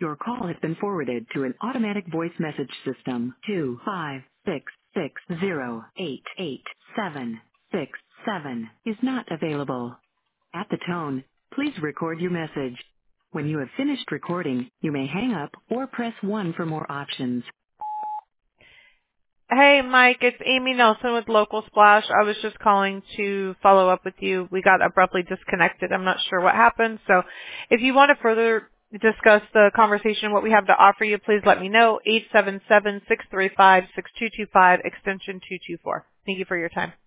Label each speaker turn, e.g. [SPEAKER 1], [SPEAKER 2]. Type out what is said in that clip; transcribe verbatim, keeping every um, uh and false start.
[SPEAKER 1] Your call has been forwarded to an automatic voice message system. Two five six six zero eight eight seven six seven is not available. At the tone, please record your message. When you have finished recording, you may hang up or press one for more options.
[SPEAKER 2] Hey, Mike, it's Amy Nelson with Local Splash. I was just calling to follow up with you. We got abruptly disconnected. I'm not sure what happened. So if you want to further discuss the conversation, what we have to offer you, please let me know. eight seven seven, six three five, six two two five, extension two two four. Thank you for your time.